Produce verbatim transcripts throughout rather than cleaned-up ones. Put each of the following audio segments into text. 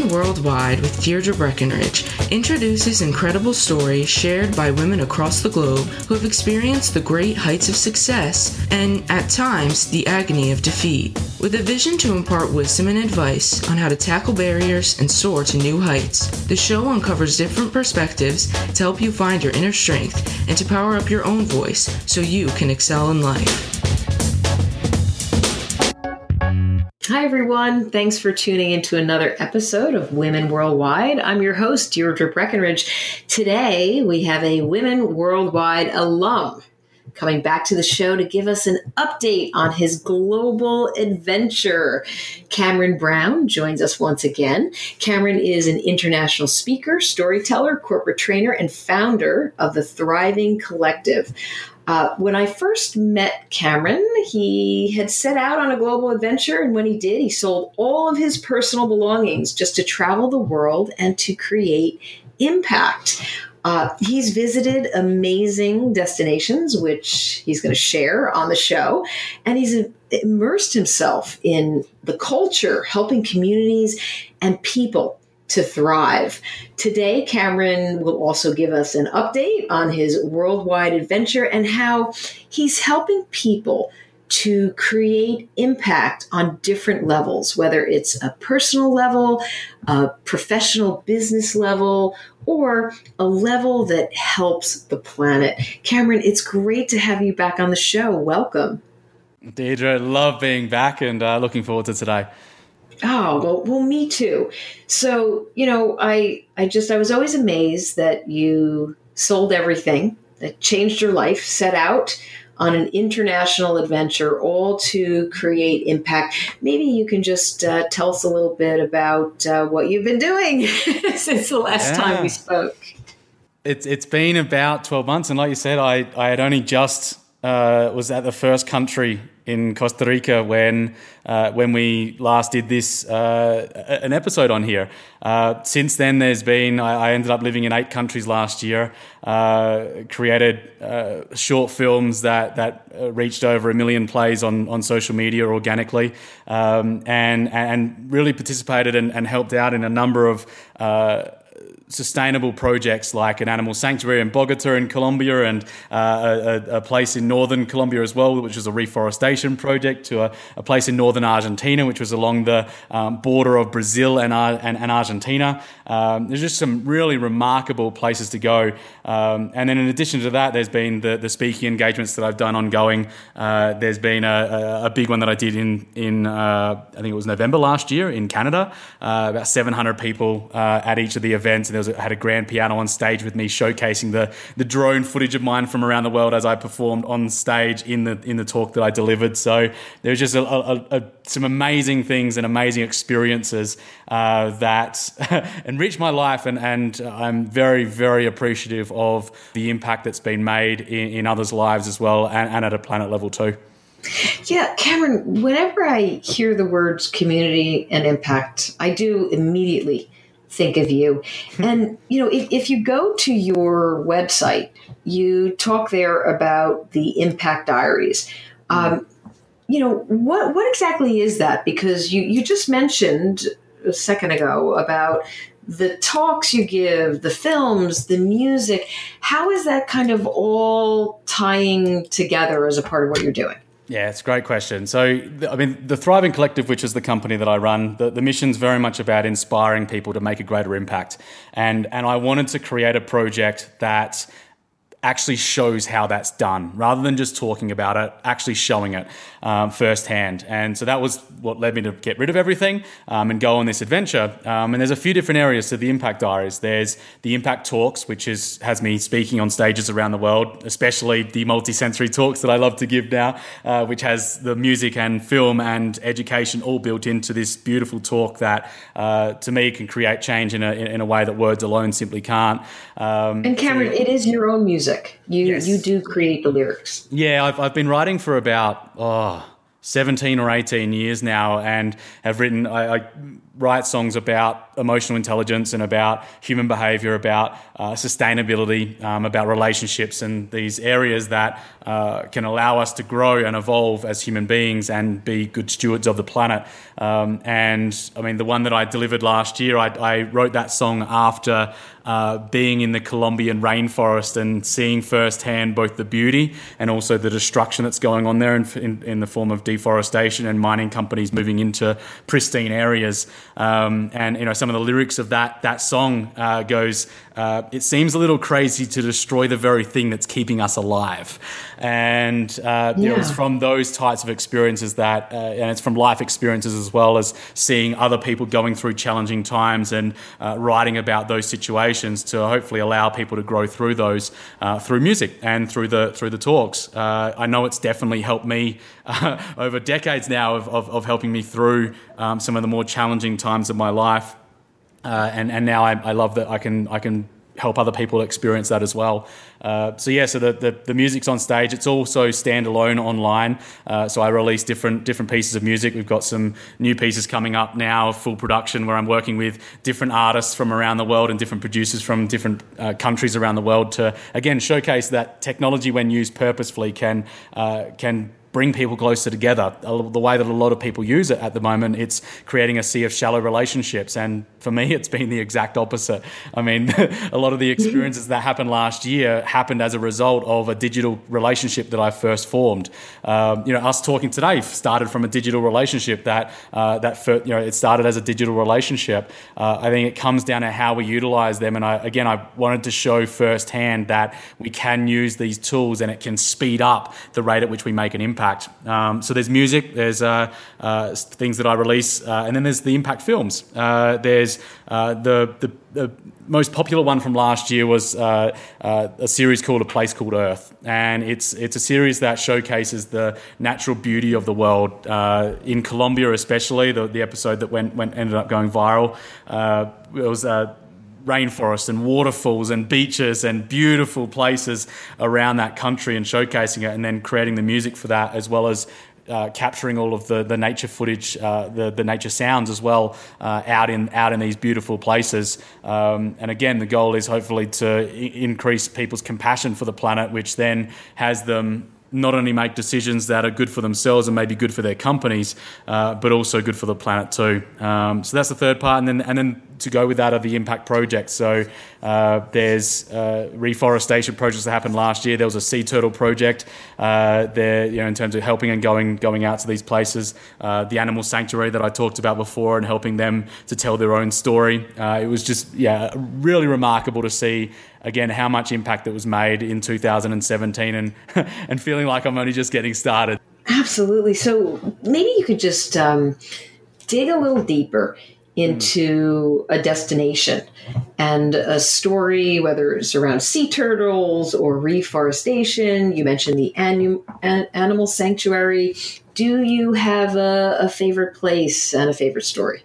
Women Worldwide with Deirdre Breckenridge introduces incredible stories shared by women across the globe who have experienced the great heights of success and, at times, the agony of defeat. With a vision to impart wisdom and advice on how to tackle barriers and soar to new heights, the show uncovers different perspectives to help you find your inner strength and to power up your own voice so you can excel in life. Hi, everyone. Thanks for tuning into another episode of Women Worldwide. I'm your host, Deirdre Breckenridge. Today, we have a Women Worldwide alum coming back to the show to give us an update on his global adventure. Cameron Brown joins us once again. Cameron is an international speaker, storyteller, corporate trainer, and founder of the Thriving Collective. Uh, when I first met Cameron, he had set out on a global adventure, and when he did, he sold all of his personal belongings just to travel the world and to create impact. Uh, he's visited amazing destinations, which he's going to share on the show, and he's immersed himself in the culture, helping communities and people to thrive. Today, Cameron will also give us an update on his worldwide adventure and how he's helping people to create impact on different levels, whether it's a personal level, a professional business level, or a level that helps the planet. Cameron, it's great to have you back on the show. Welcome. Deirdre, love being back and uh, looking forward to today. Oh, well, well, me too. So, you know, I, I just, I was always amazed that you sold everything, that changed your life, set out on an international adventure, all to create impact. Maybe you can just uh, tell us a little bit about uh, what you've been doing since the last yeah. time we spoke. It's It's been about twelve months. And like you said, I, I had only just uh, was at the first country in Costa Rica when uh, when we last did this uh, an episode on here. Uh, since then, there's been I, I ended up living in eight countries last year. Uh, created uh, short films that that reached over a million plays on on social media organically, um, and and really participated and, and helped out in a number of Uh, sustainable projects like an animal sanctuary in Bogota in Colombia and uh, a, a place in northern Colombia as well, which was a reforestation project, to a, a place in northern Argentina, which was along the um, border of Brazil and, and, and Argentina. Um, there's just some really remarkable places to go. Um, and then in addition to that, there's been the, the speaking engagements that I've done ongoing. Uh, there's been a, a big one that I did in, in uh, I think it was November last year in Canada, uh, about seven hundred people uh, at each of the events. And there was a, had a grand piano on stage with me showcasing the the drone footage of mine from around the world as I performed on stage in the in the talk that I delivered. So there was just a, a, a, some amazing things and amazing experiences uh, that enriched my life, and, and I'm very, very appreciative of the impact that's been made in, in others' lives as well, and, and at a planet level too. Yeah, Cameron, whenever I hear the words community and impact, I do immediately think of you. And, you know, if, if you go to your website, you talk there about the Impact Diaries. Um, you know, what what exactly is that? Because you, you just mentioned a second ago about the talks you give, the films, the music. How is that kind of all tying together as a part of what you're doing? Yeah, it's a great question. So, I mean, the Thriving Collective, which is the company that I run, the, the mission's very much about inspiring people to make a greater impact. And, and I wanted to create a project that actually shows how that's done, rather than just talking about it, actually showing it um, firsthand. And so that was what led me to get rid of everything um, and go on this adventure. Um, and there's a few different areas to the Impact Diaries. There's the Impact Talks, which is has me speaking on stages around the world, especially the multi-sensory talks that I love to give now, uh, which has the music and film and education all built into this beautiful talk that, uh, to me, can create change in a in a way that words alone simply can't. Um, and Cameron, so, it is your own music. You yes. you do create the lyrics. Yeah, I've I've been writing for about oh seventeen or eighteen years now, and have written, I, I write songs about emotional intelligence and about human behavior, about uh, sustainability, um, about relationships, and these areas that uh, can allow us to grow and evolve as human beings and be good stewards of the planet. Um, and I mean, the one that I delivered last year, I, I wrote that song after uh, being in the Colombian rainforest and seeing firsthand both the beauty and also the destruction that's going on there in, in, in the form of deforestation and mining companies moving into pristine areas. Um, and you know, some of the lyrics of that that song uh, goes, uh, "It seems a little crazy to destroy the very thing that's keeping us alive." And uh, yeah. It was from those types of experiences that, uh, and it's from life experiences as well as seeing other people going through challenging times and uh, writing about those situations to hopefully allow people to grow through those uh, through music and through the through the talks. Uh, I know it's definitely helped me uh, over decades now of, of, of helping me through um, some of the more challenging times of my life, uh, and and now I, I love that I can I can help other people experience that as well. Uh, so yeah, so the, the the music's on stage. It's also standalone online. Uh, so I release different different pieces of music. We've got some new pieces coming up now, full production, where I'm working with different artists from around the world and different producers from different uh, countries around the world to again showcase that technology, when used purposefully, can uh, can bring people closer together. The way that a lot of people use it at the moment, it's creating a sea of shallow relationships. And for me, it's been the exact opposite. I mean, a lot of the experiences that happened last year happened as a result of a digital relationship that I first formed. Um, you know, us talking today started from a digital relationship that, uh, that for, you know, it started as a digital relationship. Uh, I think it comes down to how we utilize them. And I, again, I wanted to show firsthand that we can use these tools and it can speed up the rate at which we make an impact. Um, so there's music, there's uh, uh, things that I release, uh, and then there's the impact films. Uh, there's uh, the, the the most popular one from last year was uh, uh, a series called A Place Called Earth, and it's it's a series that showcases the natural beauty of the world uh, in Colombia, especially the the episode that went went ended up going viral. Uh, it was. Uh, rainforests and waterfalls and beaches and beautiful places around that country and showcasing it, and then creating the music for that, as well as uh, capturing all of the, the nature footage, uh, the, the nature sounds as well, uh, out in out in these beautiful places. Um, and again, the goal is hopefully to I- increase people's compassion for the planet, which then has them not only make decisions that are good for themselves and maybe good for their companies, uh, but also good for the planet too. Um, so that's the third part. And then and then to go with that are the impact projects. So uh, there's uh, reforestation projects that happened last year. There was a sea turtle project uh, there, you know, in terms of helping and going going out to these places. Uh, the animal sanctuary that I talked about before and helping them to tell their own story. Uh, it was just, yeah, really remarkable to see, again, how much impact that was made in two thousand seventeen, and and feeling like I'm only just getting started. Absolutely. So maybe you could just um, dig a little deeper into a destination and a story, whether it's around sea turtles or reforestation. You mentioned the anim- an- animal sanctuary. Do you have a, a favorite place and a favorite story?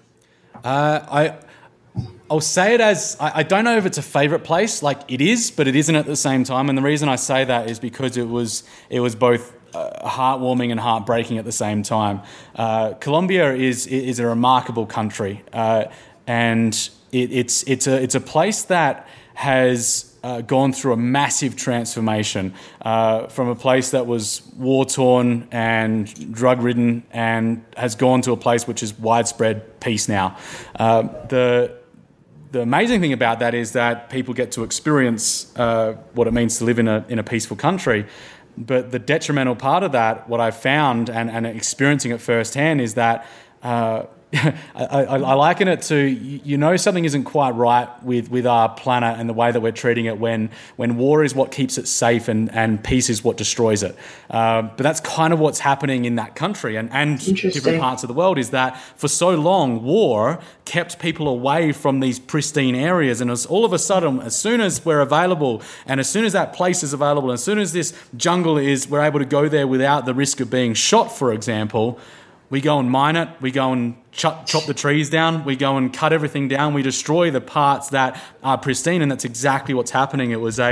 Uh, I... I'll say it as, I, I don't know if it's a favourite place, like it is, but it isn't at the same time. And the reason I say that is because it was it was both uh, heartwarming and heartbreaking at the same time. Uh, Colombia is is a remarkable country, uh, and it, it's it's a it's a place that has Uh, gone through a massive transformation uh, from a place that was war-torn and drug-ridden, and has gone to a place which is widespread peace now. Uh, the The amazing thing about that is that people get to experience uh, what it means to live in a in a peaceful country. But the detrimental part of that, what I've found and, and experiencing it firsthand, is that uh, I, I, I liken it to, you know, something isn't quite right with, with our planet and the way that we're treating it when when war is what keeps it safe and, and peace is what destroys it. Uh, but that's kind of what's happening in that country and, and different parts of the world, is that for so long, war kept people away from these pristine areas. And as all of a sudden, as soon as we're available and as soon as that place is available, and as soon as this jungle is, we're able to go there without the risk of being shot, for example, we go and mine it, we go and chop, chop the trees down, we go and cut everything down, we destroy the parts that are pristine, and that's exactly what's happening. It was a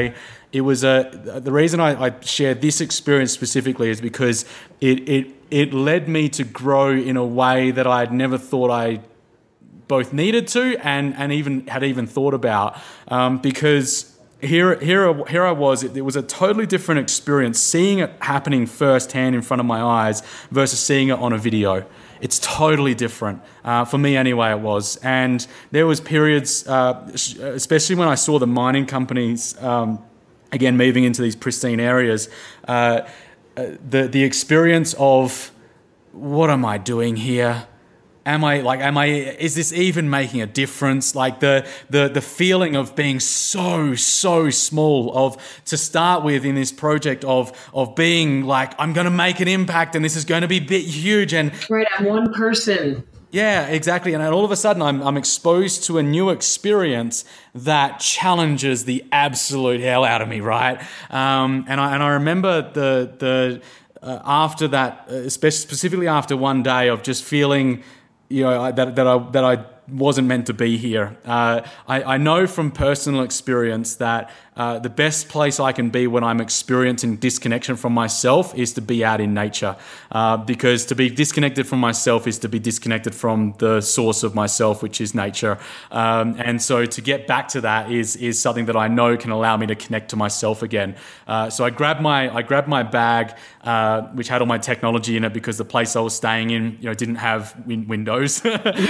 it was a the reason I, I share this experience specifically is because it it it led me to grow in a way that I had never thought I both needed to and and even had even thought about, um, because here here here I was. It, it was a totally different experience seeing it happening firsthand in front of my eyes versus seeing it on a video. It's totally different. Uh, for me anyway, it was. And there was periods, uh, especially when I saw the mining companies, um, again, moving into these pristine areas, uh, the the experience of, what am I doing here? Am I like? Am I? Is this even making a difference? Like the the the feeling of being so so small, of to start with in this project of of being like, I'm going to make an impact and this is going to be big, huge, and right, I'm one person. Yeah, exactly. And all of a sudden, I'm I'm exposed to a new experience that challenges the absolute hell out of me, right? Um, and I and I remember the the uh, after that, especially specifically after one day of just feeling, you know, that that I that I wasn't meant to be here. Uh, I, I know from personal experience that uh, the best place I can be when I'm experiencing disconnection from myself is to be out in nature, uh, because to be disconnected from myself is to be disconnected from the source of myself, which is nature. Um, and so to get back to that is is something that I know can allow me to connect to myself again. Uh, so I grabbed my I grabbed my bag, uh, which had all my technology in it, because the place I was staying in, you know, didn't have win- windows.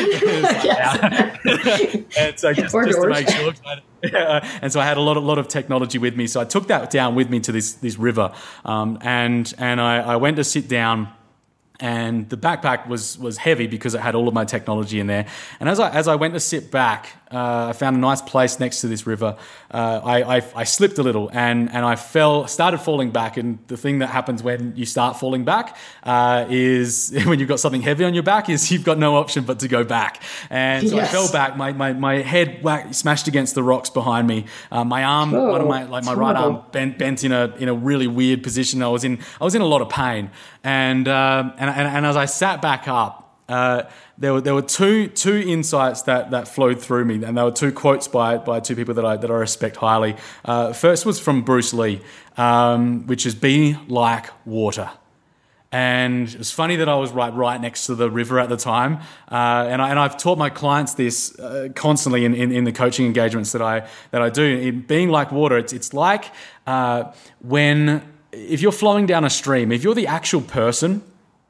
And so just, just to make sure, uh, and so I had a lot of lot of technology with me. So I took that down with me to this this river, um, and and I, I went to sit down. And the backpack was was heavy because it had all of my technology in there. And as I as I went to sit back, uh, I found a nice place next to this river. Uh, I, I I slipped a little and and I fell, started falling back. And the thing that happens when you start falling back uh, is when you've got something heavy on your back is you've got no option but to go back. And so yes. I fell back. My my my head whacked, smashed against the rocks behind me. Uh, my arm, oh, one of my like my right arm bent bent in a in a really weird position. I was in I was in a lot of pain. And um, and And, and as I sat back up, uh, there were there were two two insights that, that flowed through me, and there were two quotes by by two people that I that I respect highly. Uh, first was from Bruce Lee, um, which is "Be like water." And it was funny that I was right right next to the river at the time, uh, and I, and I've taught my clients this uh, constantly in, in, in the coaching engagements that I that I do. In being like water, it's it's like uh, when if you're flowing down a stream, if you're the actual person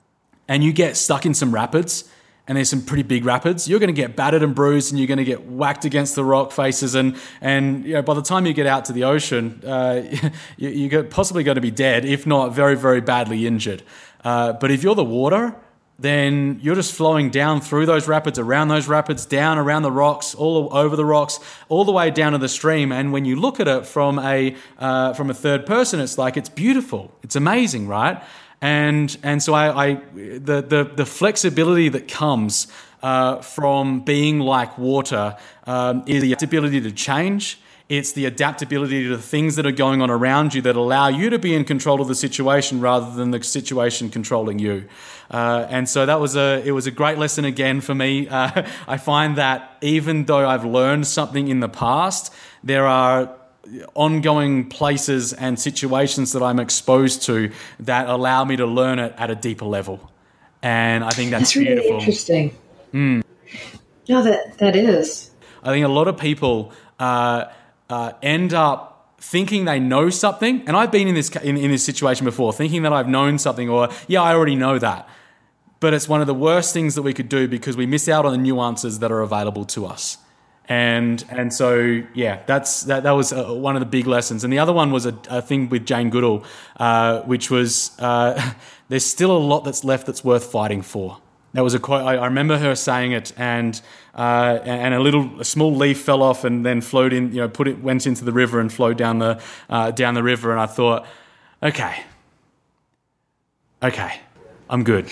and you get stuck in some rapids, and there's some pretty big rapids, you're going to get battered and bruised, and you're going to get whacked against the rock faces, and and you know, by the time you get out to the ocean, uh, you, you're possibly going to be dead, if not very, very badly injured. Uh, but if you're the water, then you're just flowing down through those rapids, around those rapids, down around the rocks, all over the rocks, all the way down to the stream. And when you look at it from a uh, from a third person, it's like, it's beautiful, it's amazing, right? And and so I, I the, the the flexibility that comes uh, from being like water um, is the ability to change. It's the adaptability to the things that are going on around you that allow you to be in control of the situation rather than the situation controlling you. Uh, and so that was a it was a great lesson again for me. Uh, I find that even though I've learned something in the past, there are ongoing places and situations that I'm exposed to that allow me to learn it at a deeper level. And I think that's, that's really beautiful. Interesting. Mm. No, that that is. I think a lot of people uh, uh, end up thinking they know something, and I've been in this in, in this situation before, thinking that I've known something, or yeah, I already know that. But it's one of the worst things that we could do because we miss out on the nuances that are available to us. And and so yeah, that's that. That was uh, one of the big lessons. And the other one was a, a thing with Jane Goodall, uh, which was uh, there's still a lot that's left that's worth fighting for. That was a quote. I, I remember her saying it, and uh, and a little a small leaf fell off and then flowed in. You know, put it went into the river and flowed down the uh, down the river. And I thought, okay, okay, I'm good.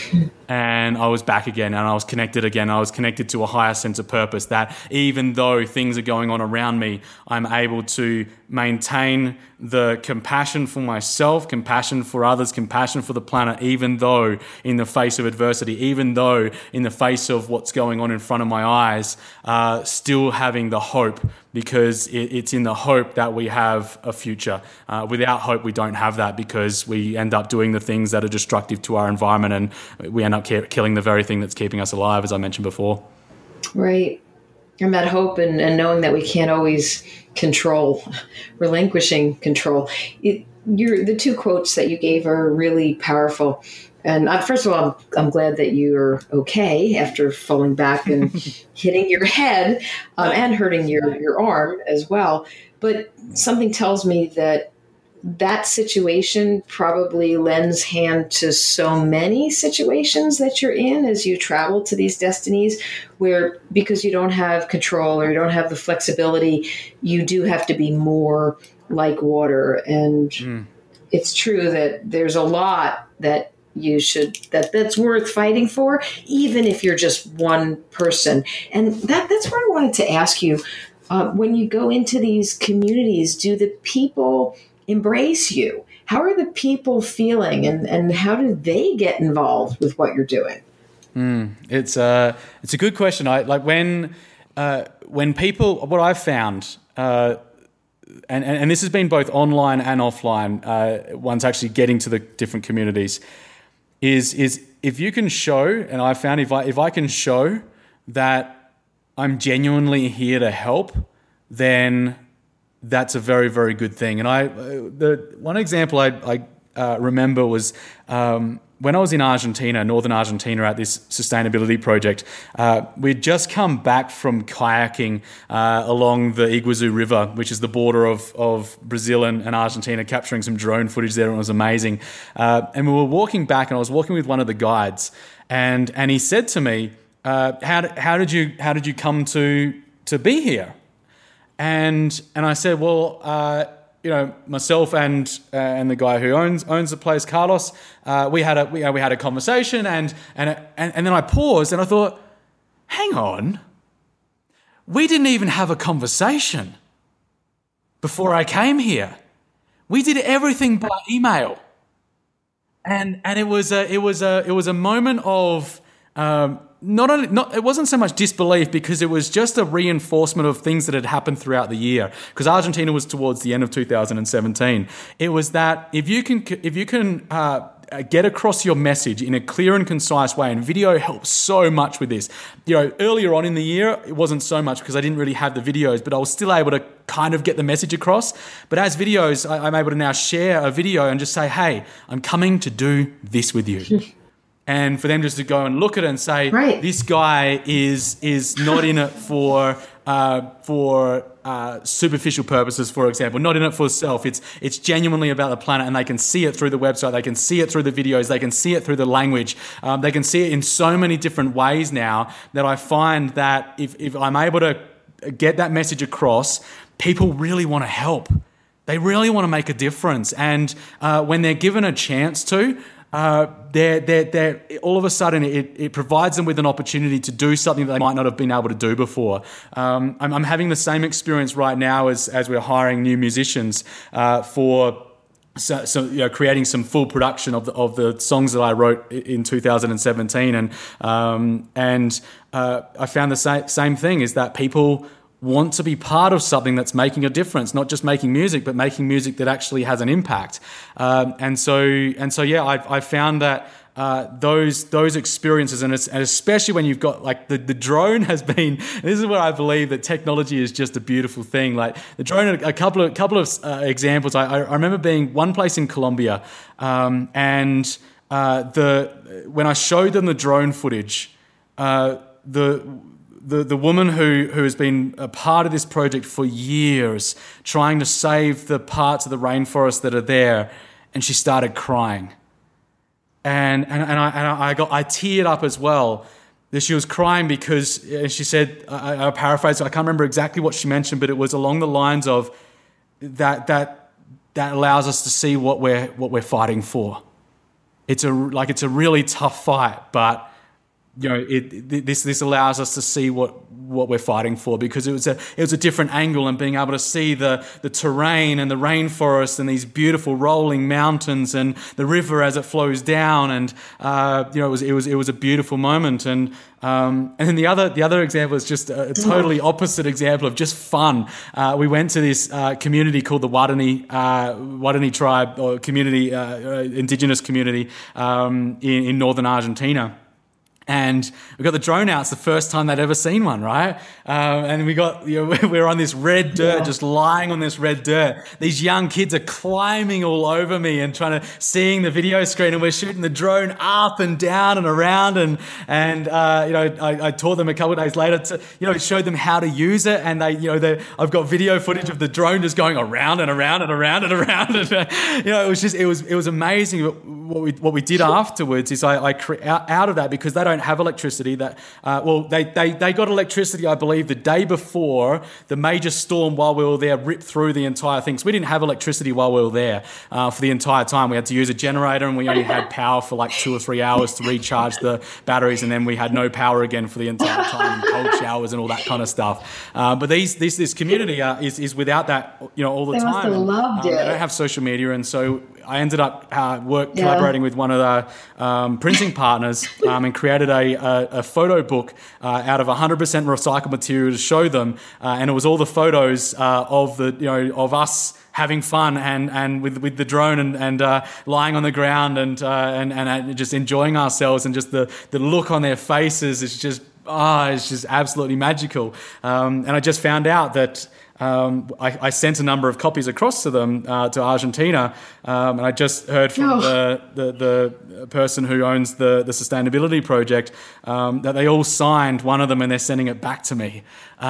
and I was back again, and I was connected again. I was connected to a higher sense of purpose, that even though things are going on around me, I'm able to maintain the compassion for myself, compassion for others, compassion for the planet, even though in the face of adversity, even though in the face of what's going on in front of my eyes, uh, still having the hope, because it, it's in the hope that we have a future. Uh, without hope, we don't have that, because we end up doing the things that are destructive to our environment, and we end up ki- killing the very thing that's keeping us alive, as I mentioned before. Right. And that hope and, and knowing that we can't always control, relinquishing control. It, your, the two quotes that you gave are really powerful. And uh, first of all, I'm, I'm glad that you're okay after falling back and hitting your head um, and hurting your, your arm as well. But something tells me that that situation probably lends hand to so many situations that you're in as you travel to these destinies, where because you don't have control or you don't have the flexibility, you do have to be more like water. And mm. it's true that there's a lot that you should, that that's worth fighting for, even if you're just one person. And that that's where I wanted to ask you, uh, when you go into these communities, do the people embrace you? How are the people feeling, and, and how do they get involved with what you're doing? Mm, it's a it's a good question. I like when uh, when people. What I've found, uh, and, and and this has been both online and offline. Uh, once actually getting to the different communities, is is if you can show, and I found if I if I can show that I'm genuinely here to help, then that's a very, very good thing. And I, uh, the one example I, I uh, remember was um, when I was in Argentina, northern Argentina, at this sustainability project. Uh, we'd just come back from kayaking uh, along the Iguazu River, which is the border of, of Brazil and, and Argentina, capturing some drone footage there, and it was amazing. Uh, and we were walking back, and I was walking with one of the guides, and and he said to me, uh, "How did, how did you how did you come to to be here?" And and I said, well, uh, you know, myself and uh, and the guy who owns owns the place, Carlos, uh, we had a we, uh, we had a conversation, and and and and then I paused and I thought, hang on, we didn't even have a conversation before I came here. We did everything by email, and and it was a it was a it was a moment of. Um, Not only, not it wasn't so much disbelief, because it was just a reinforcement of things that had happened throughout the year. Because Argentina was towards the end of two thousand seventeen. It was that if you can, if you can uh, get across your message in a clear and concise way, and video helps so much with this. You know, earlier on in the year, it wasn't so much because I didn't really have the videos, but I was still able to kind of get the message across. But as videos, I, I'm able to now share a video and just say, "Hey, I'm coming to do this with you." And for them just to go and look at it and say, right. This guy is is not in it for uh, for uh, superficial purposes, for example, not in it for self. It's it's genuinely about the planet, and they can see it through the website, they can see it through the videos, they can see it through the language, um, they can see it in so many different ways now that I find that if if I'm able to get that message across, people really want to help. They really want to make a difference, and uh, when they're given a chance to. Uh, they're, they're, they're, all of a sudden, it, it provides them with an opportunity to do something that they might not have been able to do before. Um, I'm, I'm having the same experience right now as, as we're hiring new musicians uh, for so, so, you know, creating some full production of the, of the songs that I wrote in two thousand seventeen. And, um, and uh, I found the same, same thing, is that people want to be part of something that's making a difference, not just making music, but making music that actually has an impact. Um, and so, and so, yeah, I've, I've found that uh, those those experiences, and, it's, and especially when you've got like the, the drone has been. This is where I believe that technology is just a beautiful thing. Like the drone, a couple of couple of uh, examples. I, I remember being one place in Colombia, um, and uh, the when I showed them the drone footage, uh, the The, the woman who, who has been a part of this project for years, trying to save the parts of the rainforest that are there, and she started crying. And and, and, I, and I got I teared up as well. She was crying because she said, I, I paraphrase, I can't remember exactly what she mentioned, but it was along the lines of that that that allows us to see what we're what we're fighting for. it's a like it's a really tough fight, but you know, it, this this allows us to see what, what we're fighting for, because it was a it was a different angle, and being able to see the the terrain and the rainforest and these beautiful rolling mountains and the river as it flows down, and uh, you know, it was it was it was a beautiful moment. And um, and then the other the other example is just a totally opposite example of just fun. Uh, we went to this uh, community called the Wadani uh, Wadani tribe or community, uh, indigenous community um, in, in northern Argentina. And we got the drone out. It's the first time they'd ever seen one, right? Um, and we got, you know, we were on this red dirt, yeah. just lying on this red dirt. These young kids are climbing all over me and trying to, seeing the video screen, and we're shooting the drone up and down and around. And, and, uh, you know, I, I taught them a couple of days later to, you know, showed them how to use it. And they, you know, they, I've got video footage of the drone just going around and around and around and around. And, uh, you know, it was just, it was, it was amazing. What we, what we did afterwards is I, I cre- out, out of that, because they don't have electricity, that uh, well they, they they got electricity, I believe, the day before the major storm while we were there ripped through the entire thing. So we didn't have electricity while we were there uh, for the entire time. We had to use a generator, and we only had power for like two or three hours to recharge the batteries, and then we had no power again for the entire time, and cold showers and all that kind of stuff. Uh, but these this this community uh, is is without that, you know, all the they time. Must have loved um, it. They don't have social media, and so I ended up uh, work yeah. collaborating with one of the um, printing partners um, and created a, a, a photo book uh, out of one hundred percent recycled material to show them, uh, and it was all the photos uh, of the you know of us having fun and, and with with the drone and and uh, lying on the ground and uh, and and just enjoying ourselves, and just the the look on their faces is just ah oh, it's just absolutely magical. Um, and I just found out that. Um, I, I sent a number of copies across to them, uh, to Argentina, um, and I just heard from oh. the, the, the person who owns the, the sustainability project um, that they all signed one of them, and they're sending it back to me.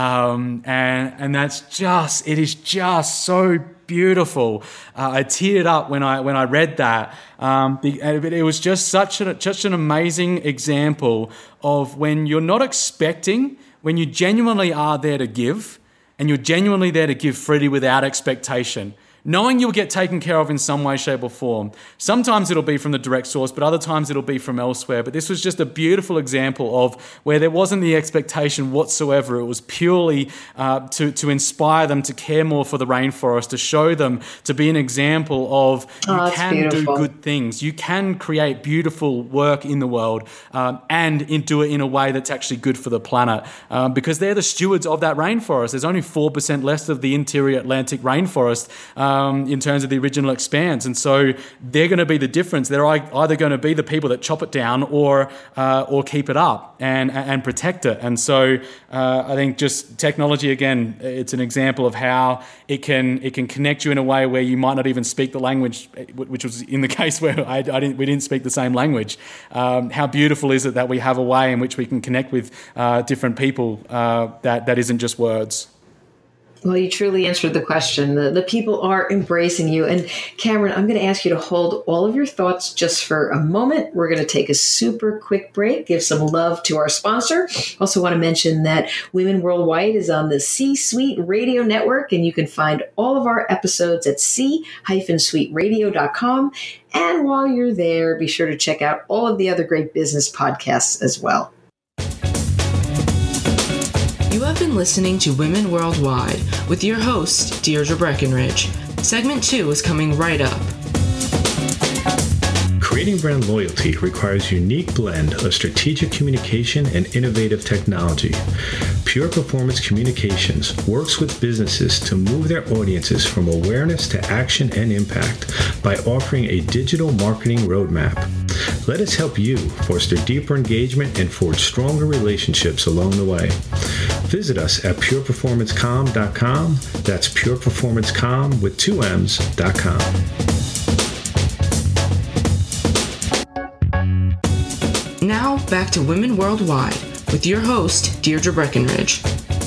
Um, and and that's just, it is just so beautiful. Uh, I teared up when I when I read that. Um, it, it was just such a, such an amazing example of when you're not expecting, when you genuinely are there to give, and you're genuinely there to give freely without expectation, knowing you'll get taken care of in some way, shape or form. Sometimes it'll be from the direct source, but other times it'll be from elsewhere. But this was just a beautiful example of where there wasn't the expectation whatsoever. It was purely uh, to, to inspire them to care more for the rainforest, to show them, to be an example of you oh, can beautiful. do good things. You can create beautiful work in the world um, and in, do it in a way that's actually good for the planet, um, because they're the stewards of that rainforest. There's only four percent less of the interior Atlantic rainforest um, Um, in terms of the original expanse, and so they're going to be the difference. They're either going to be the people that chop it down or uh, or keep it up and and protect it. And so uh, I think just technology, again, it's an example of how it can it can connect you in a way where you might not even speak the language, which was in the case where I, I didn't we didn't speak the same language. Um, how beautiful is it that we have a way in which we can connect with uh, different people uh, that that isn't just words. Well, you truly answered the question. The, the people are embracing you. And Cameron, I'm going to ask you to hold all of your thoughts just for a moment. We're going to take a super quick break, give some love to our sponsor. Also want to mention that Women Worldwide is on the C-Suite Radio Network, and you can find all of our episodes at c dash suite radio dot com. And while you're there, be sure to check out all of the other great business podcasts as well. You have been listening to Women Worldwide with your host, Deirdre Breckenridge. Segment two is coming right up. Creating brand loyalty requires a unique blend of strategic communication and innovative technology. Pure Performance Communications works with businesses to move their audiences from awareness to action and impact by offering a digital marketing roadmap. Let us help you foster deeper engagement and forge stronger relationships along the way. Visit us at pure performance com dot com. That's pure performance com with two M's dot com. Now back to Women Worldwide with your host, Deirdre Breckenridge.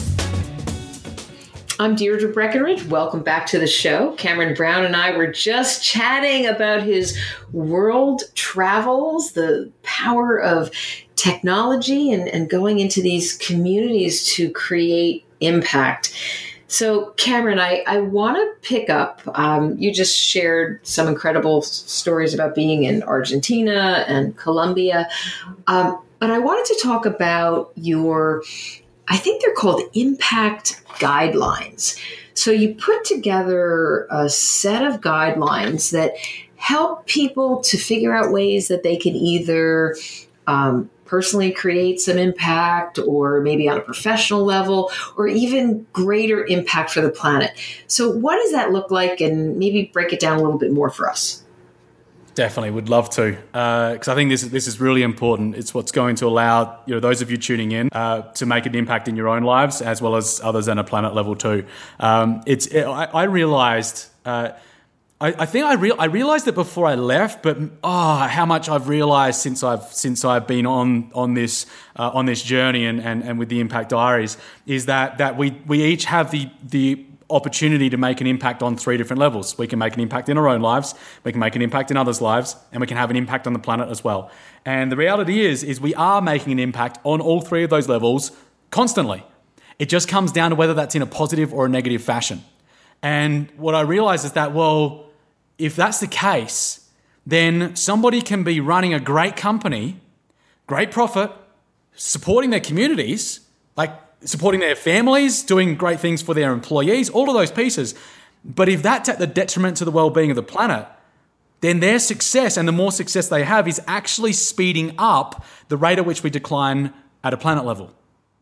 I'm Deirdre Breckenridge. Welcome back to the show. Cameron Brown and I were just chatting about his world travels, the power of technology and, and going into these communities to create impact. So, Cameron, I, I want to pick up. Um, you just shared some incredible s- stories about being in Argentina and Colombia. Um, but I wanted to talk about your, I think they're called impact guidelines. So you put together a set of guidelines that help people to figure out ways that they can either um, personally create some impact, or maybe on a professional level, or even greater impact for the planet. So what does that look like? And maybe break it down a little bit more for us. Definitely would love to, because uh, I think this is this is really important. It's what's going to allow, you know, those of you tuning in uh, to make an impact in your own lives as well as others on a planet level too. Um, it's it, I, I realized. Uh, I, I think I real I realized it before I left, but oh, how much I've realized since I've since I've been on on this uh, on this journey and, and, and with the Impact Diaries is that that we we each have the the opportunity to make an impact on three different levels. We can make an impact in our own lives, we can make an impact in others' lives, and we can have an impact on the planet as well. And the reality is, is we are making an impact on all three of those levels constantly. It just comes down to whether that's in a positive or a negative fashion. And what I realize is that, well, if that's the case, then somebody can be running a great company, great profit, supporting their communities, like supporting their families, doing great things for their employees, all of those pieces. But if that's at the detriment to the well-being of the planet, then their success and the more success they have is actually speeding up the rate at which we decline at a planet level.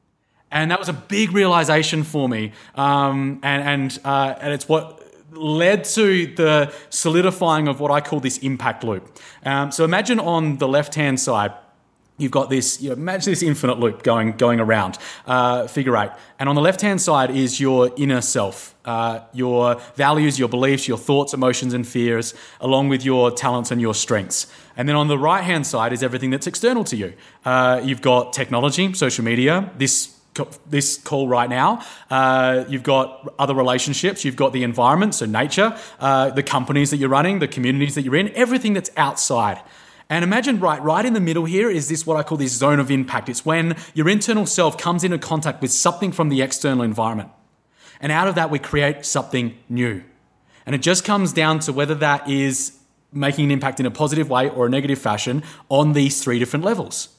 And that was a big realization for me. Um, and and, uh, and it's what led to the solidifying of what I call this impact loop. Um, so imagine on the left-hand side, you've got this, you know, imagine this infinite loop going going around, uh, figure eight. And on the left-hand side is your inner self, uh, your values, your beliefs, your thoughts, emotions, and fears, along with your talents and your strengths. And then on the right-hand side is everything that's external to you. Uh, you've got technology, social media, this this call right now. Uh, you've got other relationships. You've got the environment, so nature, uh, the companies that you're running, the communities that you're in, everything that's outside. And imagine right, right in the middle here is this, what I call this zone of impact. It's when your internal self comes into contact with something from the external environment. And out of that, we create something new. And it just comes down to whether that is making an impact in a positive way or a negative fashion on these three different levels.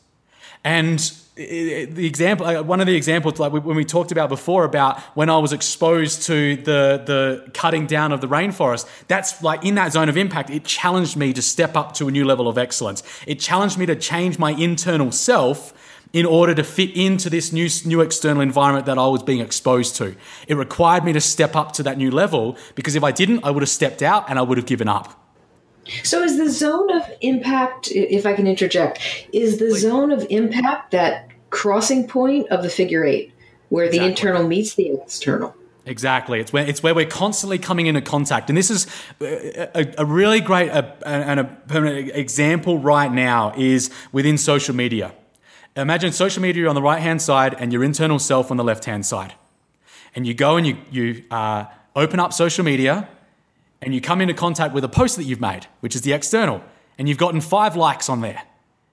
And the example, one of the examples, like when we talked about before about when I was exposed to the the cutting down of the rainforest, that's like in that zone of impact, it challenged me to step up to a new level of excellence. It challenged me to change my internal self in order to fit into this new new external environment that I was being exposed to. It required me to step up to that new level, because if I didn't, I would have stepped out and I would have given up. So is the zone of impact, if I can interject, is the Please. zone of impact that crossing point of the figure eight, where the exactly. internal meets the external? Exactly. It's where it's where we're constantly coming into contact. And this is a, a really great a, and a permanent example right now is within social media. Imagine social media on the right-hand side and your internal self on the left-hand side. And you go and you, you uh, open up social media and you come into contact with a post that you've made, which is the external, and you've gotten five likes on there.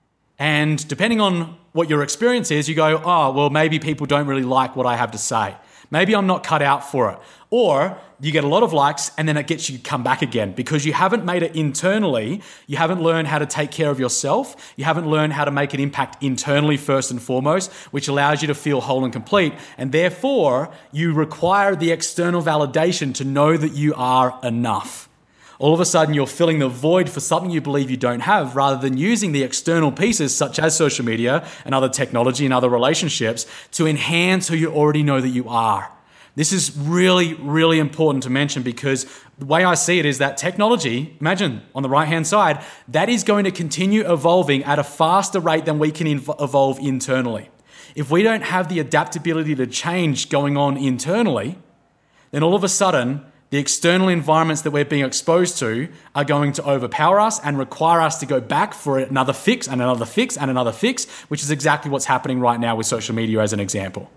And depending on what your experience is, you go, oh, well, maybe people don't really like what I have to say. Maybe I'm not cut out for it. Or you get a lot of likes and then it gets you to come back again because you haven't made it internally. You haven't learned how to take care of yourself. You haven't learned how to make an impact internally first and foremost, which allows you to feel whole and complete. And therefore, you require the external validation to know that you are enough. All of a sudden, you're filling the void for something you believe you don't have, rather than using the external pieces such as social media and other technology and other relationships to enhance who you already know that you are. This is really, really important to mention, because the way I see it is that technology, imagine on the right-hand side, that is going to continue evolving at a faster rate than we can inv- evolve internally. If we don't have the adaptability to change going on internally, then all of a sudden, the external environments that we're being exposed to are going to overpower us and require us to go back for another fix and another fix and another fix, which is exactly what's happening right now with social media as an example.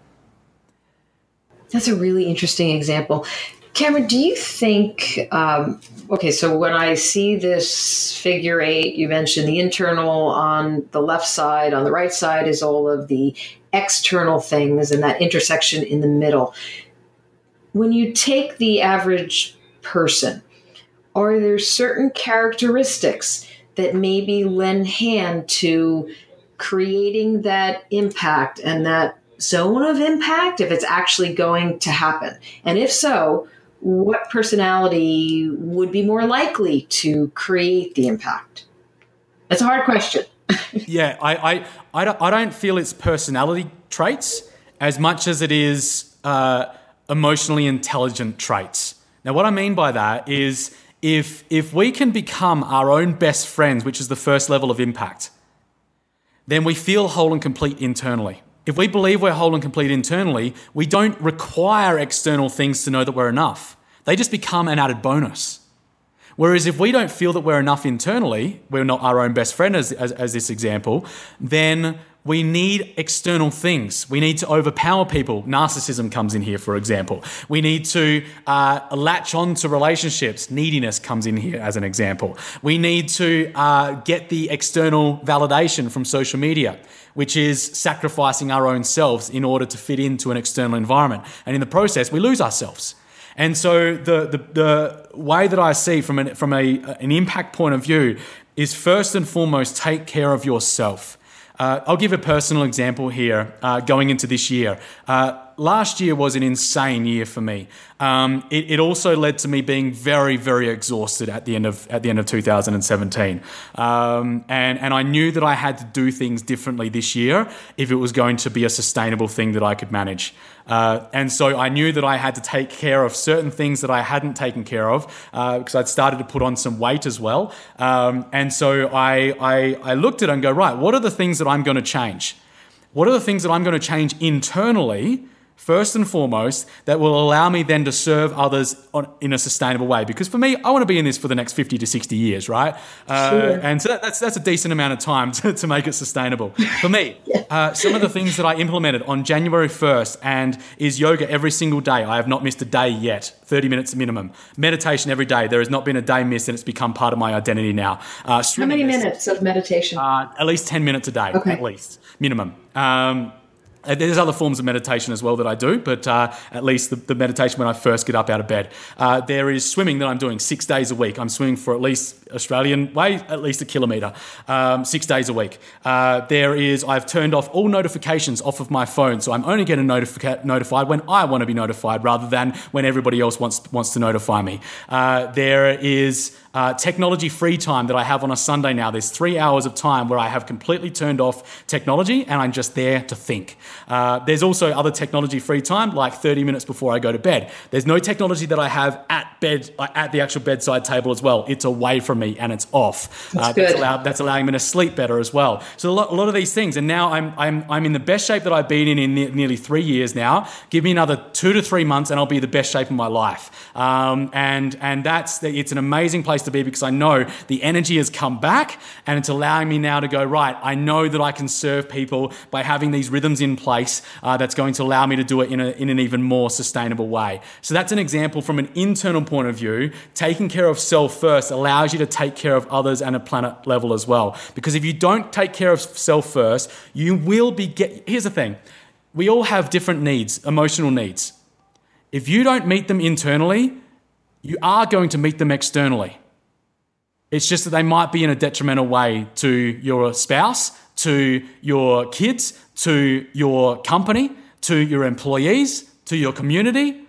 That's a really interesting example. Cameron, do you think, um, okay, so when I see this figure eight, you mentioned the internal on the left side, on the right side is all of the external things, and that intersection in the middle. when you take the average person, are there certain characteristics that maybe lend hand to creating that impact and that zone of impact if it's actually going to happen? And if so, what personality would be more likely to create the impact? That's a hard question. yeah, I, I, I, don't, I don't feel it's personality traits as much as it is uh, emotionally intelligent traits. Now, what I mean by that is if if we can become our own best friends, which is the first level of impact, then we feel whole and complete internally. If we believe we're whole and complete internally, we don't require external things to know that we're enough. They just become an added bonus. Whereas if we don't feel that we're enough internally, we're not our own best friend as, as, as this example, then we need external things. We need to overpower people. Narcissism comes in here, for example. We need to uh, latch on to relationships. Neediness comes in here as an example. We need to uh, get the external validation from social media, which is sacrificing our own selves in order to fit into an external environment. And in the process, we lose ourselves. And so the the, the way that I see from an, from a, an impact point of view is first and foremost, take care of yourself. Uh, I'll give a personal example here uh, going into this year. Uh, last year was an insane year for me. Um, it, it also led to me being very, very exhausted at the end of at the end of two thousand seventeen, um, and and I knew that I had to do things differently this year if it was going to be a sustainable thing that I could manage. Uh, and so I knew that I had to take care of certain things that I hadn't taken care of uh, because I'd started to put on some weight as well. Um, and so I, I I looked at it and go, right, what are the things that I'm going to change? What are the things that I'm going to change internally, first and foremost, that will allow me then to serve others on, in a sustainable way? Because for me, I want to be in this for the next fifty to sixty years, right? Uh, sure. And so that, that's that's a decent amount of time to, to make it sustainable. For me, yeah. uh, some of the things that I implemented on January first and is yoga every single day. I have not missed a day yet, thirty minutes minimum. Meditation every day. There has not been a day missed and it's become part of my identity now. Uh, How many minutes of meditation? Uh, at least ten minutes a day, okay. at least, minimum. Um, There's other forms of meditation as well that I do, but uh, at least the, the meditation when I first get up out of bed. Uh, there is swimming that I'm doing six days a week. I'm swimming for at least Australian way, at least a kilometre, um, six days a week. Uh, there is, I've turned off all notifications off of my phone, so I'm only getting notifi- notified when I want to be notified rather than when everybody else wants wants to notify me. Uh, there is uh, technology free time that I have on a Sunday now. There's three hours of time where I have completely turned off technology and I'm just there to think. Uh, there's also other technology free time, like thirty minutes before I go to bed. There's no technology that I have at bed, at the actual bedside table as well. It's away from me and it's off. That's, uh, good. that's, allowed, that's allowing me to sleep better as well. So a lot, a lot of these things, and now I'm I'm I'm in the best shape that I've been in in ne- nearly three years now. Give me another two to three months, and I'll be the best shape of my life. Um, and and that's it's an amazing place to be because I know the energy has come back, and it's allowing me now to go right. I know that I can serve people by having these rhythms in place. Uh, that's going to allow me to do it in, a, in an even more sustainable way. So that's an example from an internal point of view. Taking care of self first allows you to take care of others at a planet level as well. Because if you don't take care of self first, you will be... Get, here's the thing. We all have different needs, emotional needs. If you don't meet them internally, you are going to meet them externally. It's just that they might be in a detrimental way to your spouse, to your kids, to your company, to your employees, to your community.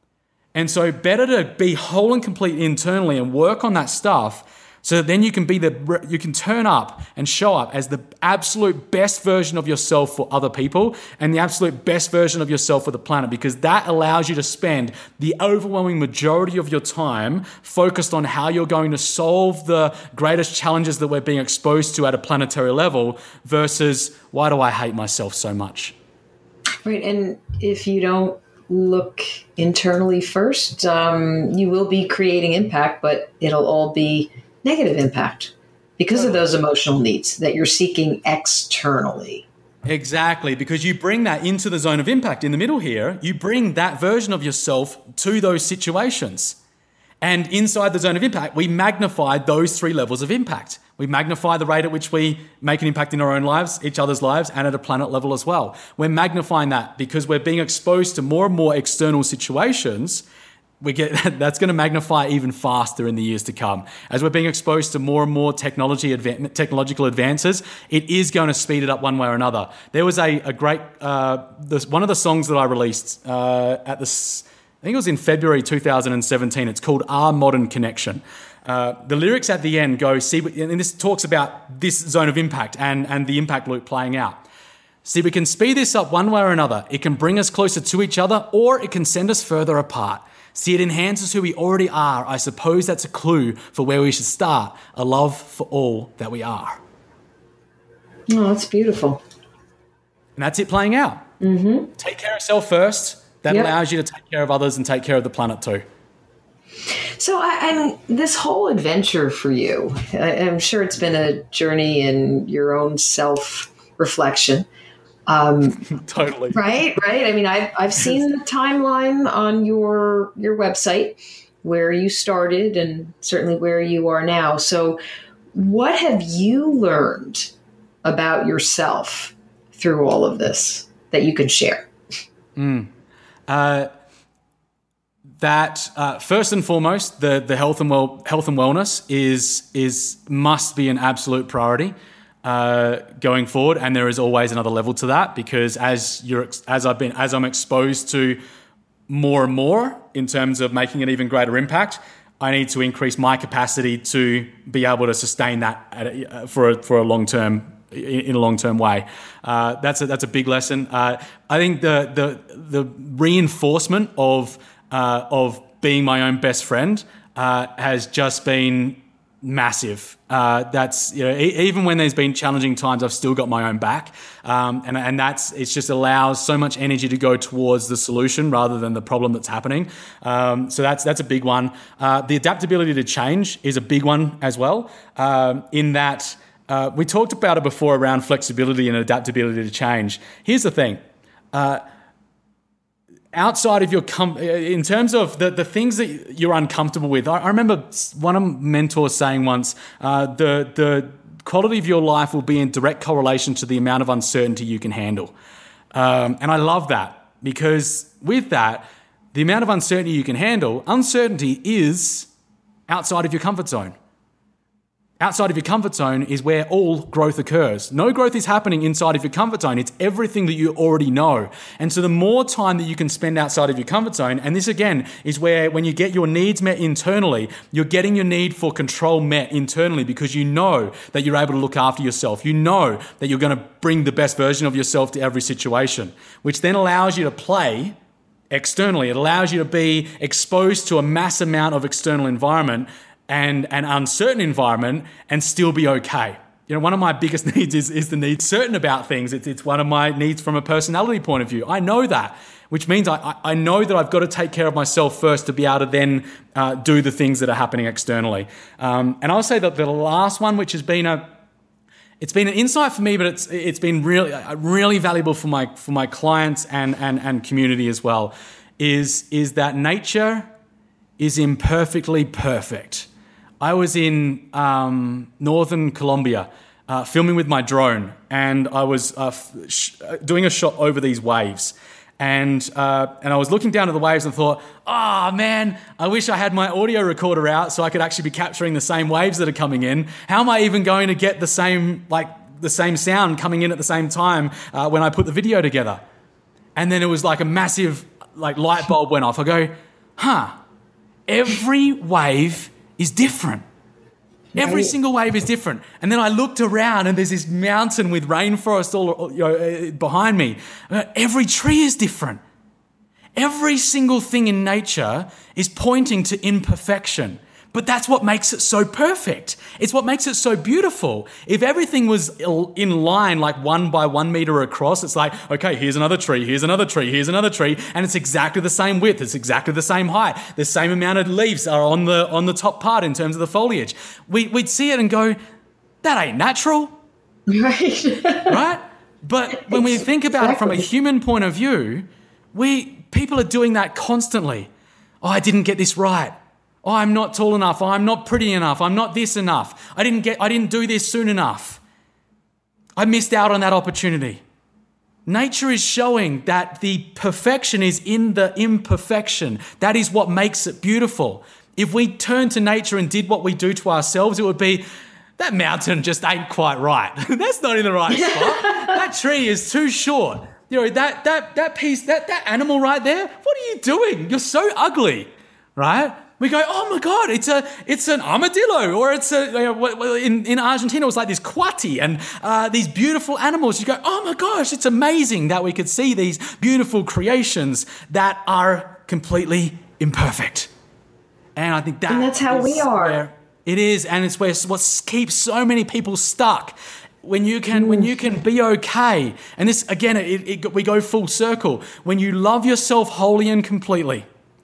And so better to be whole and complete internally and work on that stuff so that then you can be the you can turn up and show up as the absolute best version of yourself for other people and the absolute best version of yourself for the planet, because that allows you to spend the overwhelming majority of your time focused on how you're going to solve the greatest challenges that we're being exposed to at a planetary level versus why do I hate myself so much? Right. And if you don't look internally first, um, you will be creating impact, but it'll all be negative impact because of those emotional needs that you're seeking externally. Exactly, because you bring that into the zone of impact in the middle here. You bring that version of yourself to those situations. And inside the zone of impact, we magnify those three levels of impact. We magnify the rate at which we make an impact in our own lives, each other's lives, and at a planet level as well. We're magnifying that because we're being exposed to more and more external situations. We get that's going to magnify even faster in the years to come. As we're being exposed to more and more technology, adva- technological advances, it is going to speed it up one way or another. There was a, a great, uh, this, one of the songs that I released uh, at this, I think it was in February two thousand seventeen. It's called Our Modern Connection. Uh, the lyrics at the end go, see, and this talks about this zone of impact and, and the impact loop playing out. See, we can speed this up one way or another. It can bring us closer to each other, or it can send us further apart. See, it enhances who we already are. I suppose that's a clue for where we should start. A love for all that we are. Oh, that's beautiful. And that's it playing out. Mm-hmm. Take care of yourself first. That yep. allows you to take care of others and take care of the planet too. So, I, I mean, this whole adventure for you, I, I'm sure it's been a journey in your own self-reflection. Um, totally. Right, right. I mean, I've, I've seen the timeline on your your website where you started and certainly where you are now. So what have you learned about yourself through all of this that you can share? Mm. Uh, that uh, first and foremost, the the health and well health and wellness is is must be an absolute priority. Uh, going forward, and there is always another level to that because as you're as I've been as I'm exposed to more and more in terms of making an even greater impact, I need to increase my capacity to be able to sustain that at a, for a, for a long term in a long term way. Uh, that's a, that's a big lesson. Uh, I think the the the reinforcement of uh, of being my own best friend uh, has just been massive. Uh, that's, you know, e- even when there's been challenging times, I've still got my own back. Um, and, and that's, it just allows so much energy to go towards the solution rather than the problem that's happening. Um, so that's, that's a big one. Uh, the adaptability to change is a big one as well. Um, in that, uh, we talked about it before around flexibility and adaptability to change. Here's the thing. Uh, Outside of your, com- in terms of the, the things that you're uncomfortable with, I, I remember one of my mentors saying once, uh, the the quality of your life will be in direct correlation to the amount of uncertainty you can handle. Um, and I love that because with that, the amount of uncertainty you can handle, uncertainty is outside of your comfort zone. Outside of your comfort zone is where all growth occurs. No growth is happening inside of your comfort zone. It's everything that you already know. And so the more time that you can spend outside of your comfort zone, and this again is where when you get your needs met internally, you're getting your need for control met internally because you know that you're able to look after yourself. You know that you're going to bring the best version of yourself to every situation, which then allows you to play externally. It allows you to be exposed to a mass amount of external environment and an uncertain environment and still be okay. You know, one of my biggest needs is, is the need certain about things. It's, it's one of my needs from a personality point of view. I know that, which means I, I know that I've got to take care of myself first to be able to then uh, do the things that are happening externally. Um, and I'll say that the last one, which has been a, it's been an insight for me, but it's it's been really really valuable for my for my clients and and and community as well, is is that nature is imperfectly perfect. I was in um, northern Colombia uh, filming with my drone, and I was uh, f- sh- doing a shot over these waves. And uh, and I was looking down at the waves and thought, oh man, I wish I had my audio recorder out so I could actually be capturing the same waves that are coming in. How am I even going to get the same like the same sound coming in at the same time uh, when I put the video together? And then it was like a massive like light bulb went off. I go, huh, every wave is different. Every single wave is different. And then I looked around and there's this mountain with rainforest all you know, behind me. Every tree is different. Every single thing in nature is pointing to imperfection. But that's what makes it so perfect. It's what makes it so beautiful. If everything was in line, like one by one meter across, it's like, okay, here's another tree, here's another tree, here's another tree, and it's exactly the same width, it's exactly the same height. The same amount of leaves are on the on the top part in terms of the foliage. We, we'd see it and go, that ain't natural. Right. Right? But when we think about it from a human point of view, we people are doing that constantly. Oh, I didn't get this right. Oh, I'm not tall enough. Oh, I'm not pretty enough. I'm not this enough. I didn't get, I didn't do this soon enough. I missed out on that opportunity. Nature is showing that the perfection is in the imperfection. That is what makes it beautiful. If we turned to nature and did what we do to ourselves, it would be, that mountain just ain't quite right. That's not in the right spot. That tree is too short. You know, that that that piece, that that animal right there, what are you doing? You're so ugly, right? We go, oh my God, it's a it's an armadillo, or it's a, you know, in, in Argentina it was like this cuati and uh, these beautiful animals. You go, oh my gosh, it's amazing that we could see these beautiful creations that are completely imperfect. And I think that and that's how we are. It is, and it's where what keeps so many people stuck. When you can, mm. when you can be okay, and this again, it, it, we go full circle. When you love yourself wholly and completely,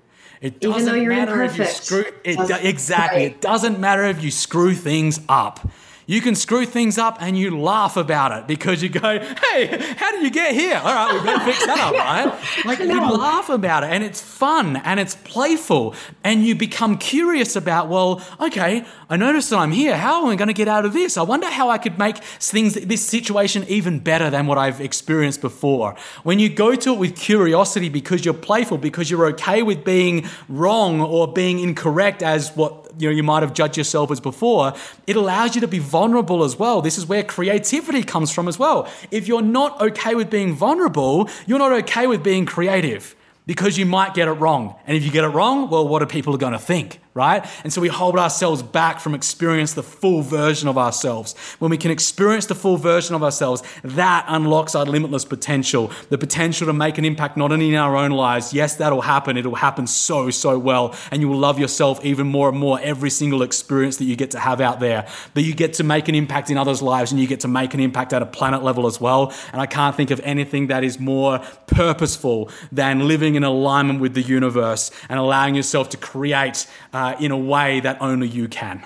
it doesn't even though you're matter imperfect. if you screw. It, exactly, right. It doesn't matter if you screw things up. You can screw things up and you laugh about it because you go, hey, how did you get here? All right, we better fix that up, right? Like you laugh about it and it's fun and it's playful and you become curious about, well, okay, I noticed that I'm here. How am I going to get out of this? I wonder how I could make things, this situation even better than what I've experienced before. When you go to it with curiosity because you're playful, because you're okay with being wrong or being incorrect as what you know you might have judged yourself as before, it allows you to be vulnerable as well. This is where creativity comes from as well. If you're not okay with being vulnerable, you're not okay with being creative because you might get it wrong. And if you get it wrong, well, what are people going to think, right? And so we hold ourselves back from experiencing the full version of ourselves. When we can experience the full version of ourselves, that unlocks our limitless potential, the potential to make an impact not only in our own lives. Yes, that'll happen. It'll happen so, so well. And you will love yourself even more and more every single experience that you get to have out there. But you get to make an impact in others' lives and you get to make an impact at a planet level as well. And I can't think of anything that is more purposeful than living in alignment with the universe and allowing yourself to create uh, in a way that only you can.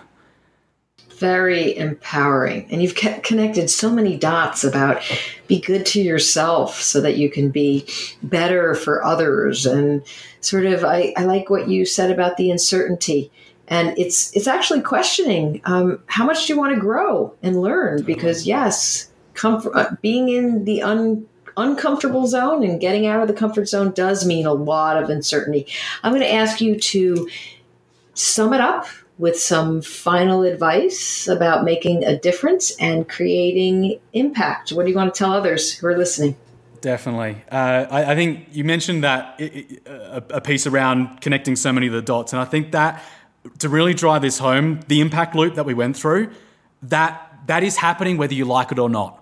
Very empowering. And you've connected so many dots about be good to yourself so that you can be better for others. And sort of, I, I like what you said about the uncertainty. And it's it's actually questioning um, how much do you want to grow and learn? Because yes, comfort, uh, being in the un uncomfortable zone and getting out of the comfort zone does mean a lot of uncertainty. I'm going to ask you to sum it up with some final advice about making a difference and creating impact. What do you want to tell others who are listening? Definitely. Uh, I, I think you mentioned that it, it, a, a piece around connecting so many of the dots. And I think that to really drive this home, the impact loop that we went through, that that is happening whether you like it or not.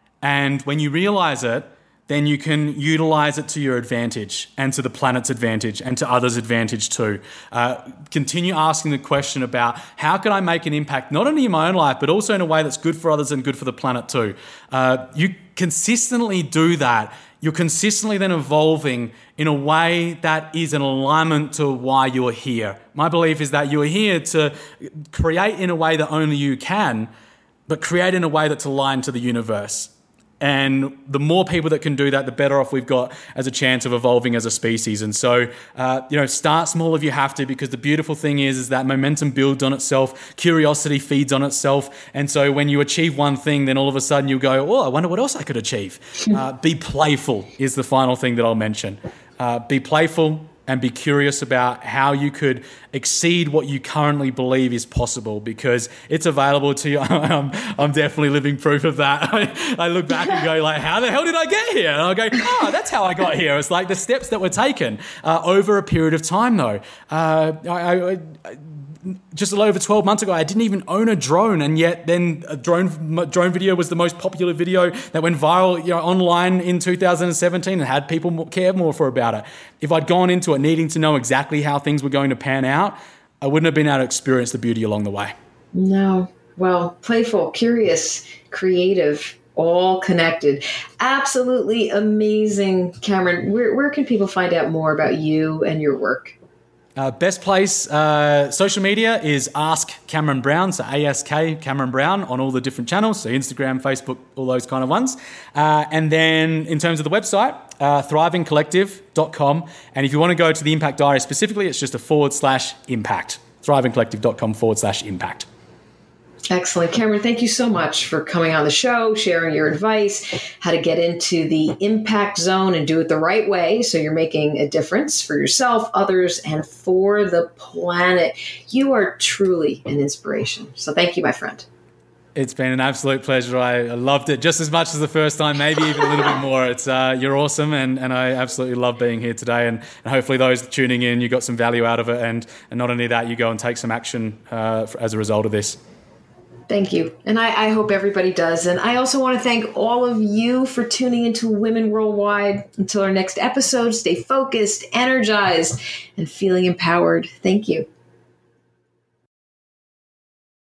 And when you realize it, then you can utilize it to your advantage and to the planet's advantage and to others' advantage too. Uh, continue asking the question about how can I make an impact, not only in my own life, but also in a way that's good for others and good for the planet too. Uh, you consistently do that. You're consistently then evolving in a way that is in alignment to why you're here. My belief is that you're here to create in a way that only you can, but create in a way that's aligned to the universe. And the more people that can do that, the better off we've got as a chance of evolving as a species. And so, uh, you know, start small if you have to, because the beautiful thing is, is that momentum builds on itself, curiosity feeds on itself. And so when you achieve one thing, then all of a sudden you go, oh, I wonder what else I could achieve. Uh, be playful is the final thing that I'll mention. Uh, be playful and be curious about how you could exceed what you currently believe is possible, because it's available to you. I'm, I'm definitely living proof of that. I, I look back and go like, how the hell did I get here? And I go, oh, that's how I got here. It's like the steps that were taken uh, over a period of time though. Uh, I, I, I Just a little over twelve months ago, I didn't even own a drone, and yet then a drone drone video was the most popular video that went viral, you know, online in two thousand seventeen, and had people care more for about it. If I'd gone into it needing to know exactly how things were going to pan out, I wouldn't have been able to experience the beauty along the way. No, well, playful, curious, creative, all connected. Absolutely amazing, Cameron. Where where can people find out more about you and your work? Uh, best place, uh, social media is Ask Cameron Brown, so A S K Cameron Brown on all the different channels, so Instagram, Facebook, all those kind of ones. Uh, and then in terms of the website, uh, thriving collective dot com. And if you want to go to the Impact Diary specifically, it's just a forward slash impact. thrivingcollective.com forward slash impact. Excellent. Cameron, thank you so much for coming on the show, sharing your advice, how to get into the impact zone and do it the right way so you're making a difference for yourself, others, and for the planet. You are truly an inspiration. So thank you, my friend. It's been an absolute pleasure. I loved it just as much as the first time, maybe even a little bit more. It's uh, you're awesome, and, and I absolutely love being here today. And, and hopefully those tuning in, you got some value out of it. And, and not only that, you go and take some action uh, as a result of this. Thank you. And I, I hope everybody does. And I also want to thank all of you for tuning into Women Worldwide. Until our next episode, stay focused, energized, and feeling empowered. Thank you.